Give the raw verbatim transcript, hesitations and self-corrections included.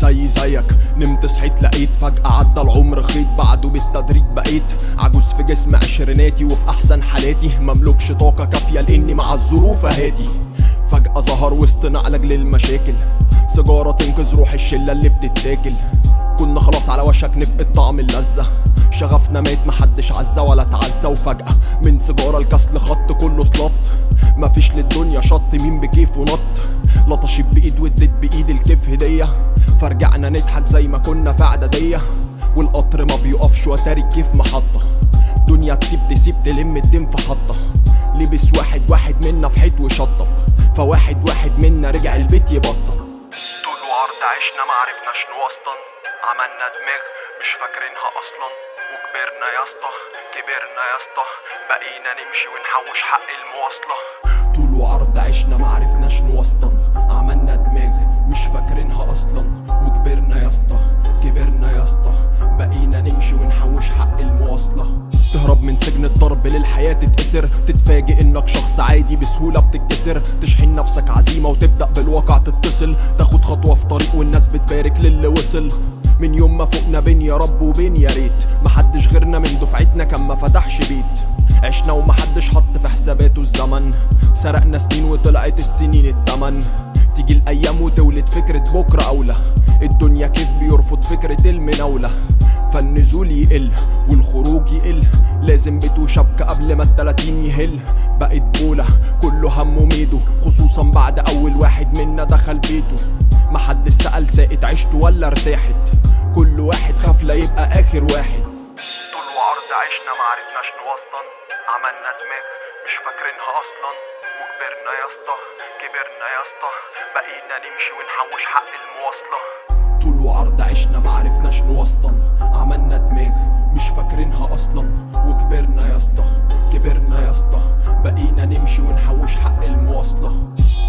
زي زيك نمت صحيت لقيت فجأة عدى العمر خيط بعده بالتدريج بقيت عجوز في جسم عشريناتي وفي احسن حالاتي مملكش طاقة كافية لاني مع الظروف اهاتي. فجأة ظهر وسطنا علاج للمشاكل، سيجارة تنقذ روح الشلة اللي بتتاكل. كنا خلاص على وشك نفقد طعم اللذة، شغفنا مات محدش عزة ولا تعزى. وفجأة من سيجارة الكسل خط كله اتلط، مفيش للدنيا شط مين بكيفه نط. لطشت بايد وادت بايد الكيف هدية، فرجعنا نضحك زي ما كنا في اعدادية. والقطر ما بيقفش وتاري الكيف محطة، دنيا تسيب تسيب تلم الدم في حطة. لبس واحد واحد منا في حيط وشطب، فواحد واحد منا رجع البيت يبطل. طول وعرض عشنا معرفناش نوسطن، عملنا دماغ مش فاكرينها اصلا. وكبرنا يا اسطى كبرنا يا اسطى، بقينا نمشي ونحوش حق المواصلة. طول وعرض عشنا معرفناش نوسطن، عملنا دماغ مش فاكرينها اصلا. وكبرنا يا اسطى كبرنا يا اسطى، بقينا نمشي ونحوش حق المواصلة. تهرب من سجن الضرب للحياة تتكسر، تتفاجئ انك شخص عادي بسهولة بتتكسر. تشحن نفسك عزيمة وتبدأ بالواقع تتصل، تاخد خطوة في طريق والناس بتبارك للي وصل. من يوم ما فوقنا بين يا رب وبين يا ريت، محدش غيرنا من دفعتنا كان ما فتحش بيت. عشنا ومحدش حط في حساباته الزمن، سرقنا سنين وطلعت السنين التمن. تيجي الايام وتولد فكرة بكرة اولى، الدنيا كيف بيرفض فكرة المناولة. فالنزول يقل والخروج يقل، لازم بيت وشبكة قبل ما التلاتين يهل. بقت بولة كله همه ميدو، خصوصا بعد اول واحد منا دخل بيته. محدش سأل ساقت عشت ولا ارتاحت، كل واحد خاف لا يبقى اخر واحد. طول وعرض عشنا معرفناش نوسطن، عملنا دماغ مش فاكرينها اصلا. وكبرنا يا اسطى كبرنا يا اسطى، بقينا نمشي ونحوش حق المواصلة. طول وعرض عشنا معرفناش نوسطن، عملنا دماغ مش فاكرينها اصلا. وكبرنا يا اسطى كبرنا يا اسطى، بقينا نمشي ونحوش حق المواصلة.